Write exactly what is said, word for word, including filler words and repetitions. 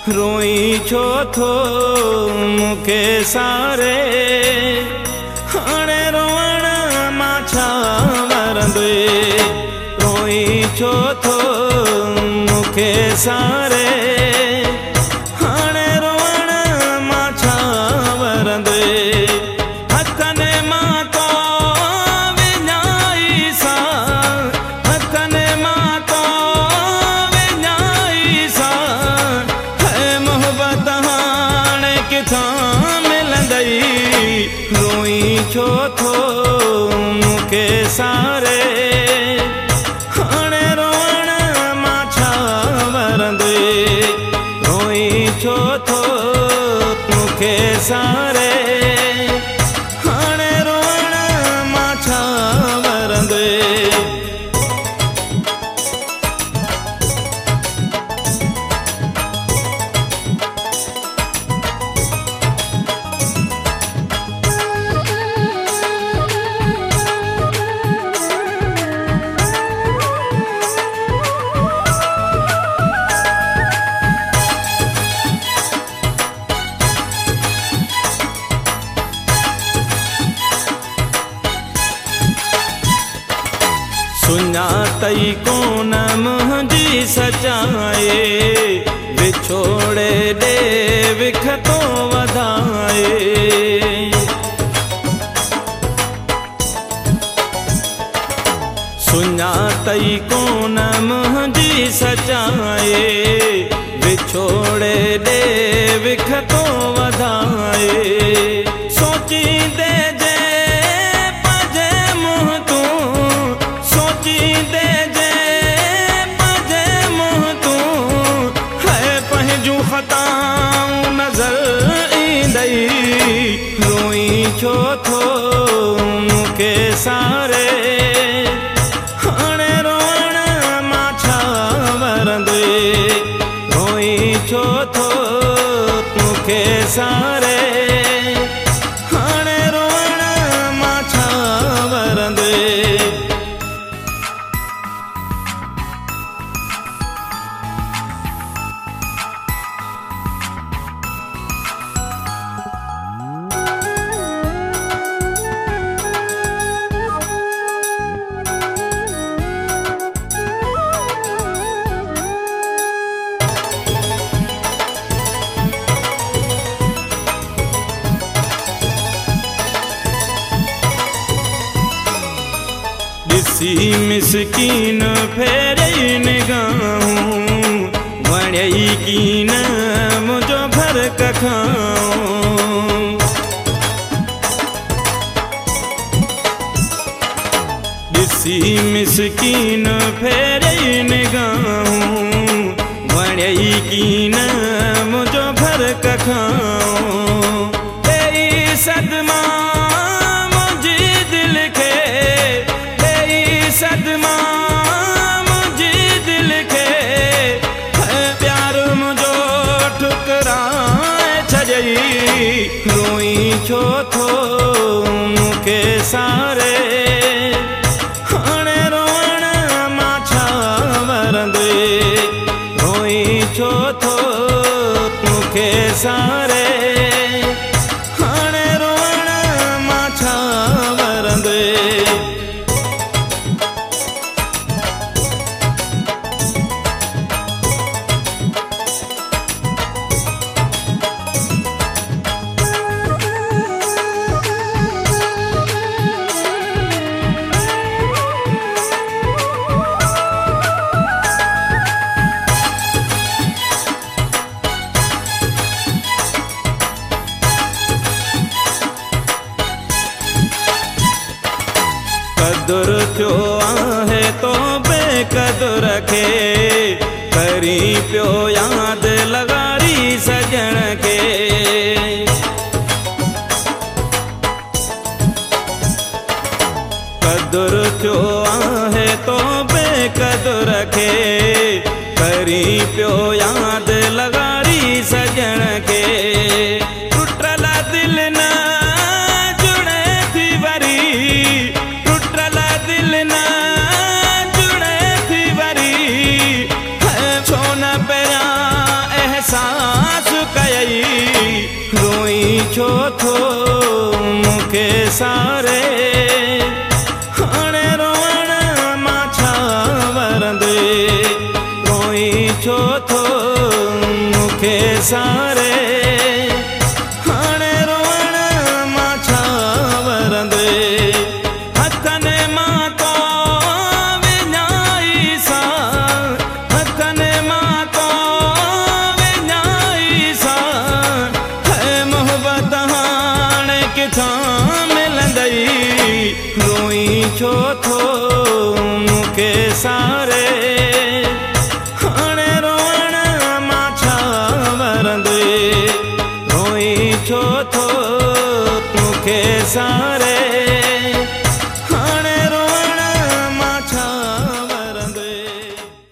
रोई छो थो मूंखे सारे हाणे रोअण मां छा वरंदे रोई छो थो मूंखे सारे हाणे रोअण मां छा वरंदे हथनि मां तो विञाई सा हथनि मां तो विञाई सा है मोहब्बत हाणे किथां मिलंदई रोई छो थो मूंखे सारे हाणे रोअण मां छा वरंदे रोई छो थो मूंखे सारे हाणे रोअण मां छा वरंदे सुञातई कोन मुंहिंजी सचाए विछोड़े ॾे विख तो वधाए सुञातई कोन मुंहिंजी सचाए विछोड़े ॾे विख तो वधाए सोचींदे जे पंहिंजे मुंहुं तूं सोचींदे जे पंहिंजे मुंहुं तूं है पंहिंजूं ख़ताऊं नज़र ईंदई रोई छो थो मूंखे सारे हाणे रोअण मां छा वरंदे रोई छो थो मूंखे सारे हाणे रोअण मां छा वरंदे ॾिसी मिसकीन फेरई निगाहूं वणई कीन मुंहिंजो भर कखाऊं ॾिसी मिसकीन फेरई निगाहूं वणई कीन मुंहिंजो भर कखाऊं तेई सदमा मुंहिंजी दिलि खे सदमा मुंहिंजी दिलि खे प्यार मुंहिंजो ठुकराए छॾई रोई छो थो मूंखे सारे हाणे रोअण मां छा वरंदे रोई छो थो मूंखे सारे हाणे रोअण मां छा वरंदे कदुर थियो आहे तो बेकदुर खे करी पियो यादि लगारी सजण खे कदुर थियो आहे तो बेकदुर खे करी पियो यादि लगारी सजण खे टुटल दिल न जुड़े थी वरी टुटल दिल न जुड़े थी वरी छो न पहिरियां सारे हाणे रोअण मां छा वरंदे हथनि मां तो विञाई सा हथनि मां तो विञाई सा है मोहबत हाणे किथां मिलंदई रोई छो थो मूंखे सारे हाणे रोअण मां छा वरंदे रोई छो थो मूंखे सारे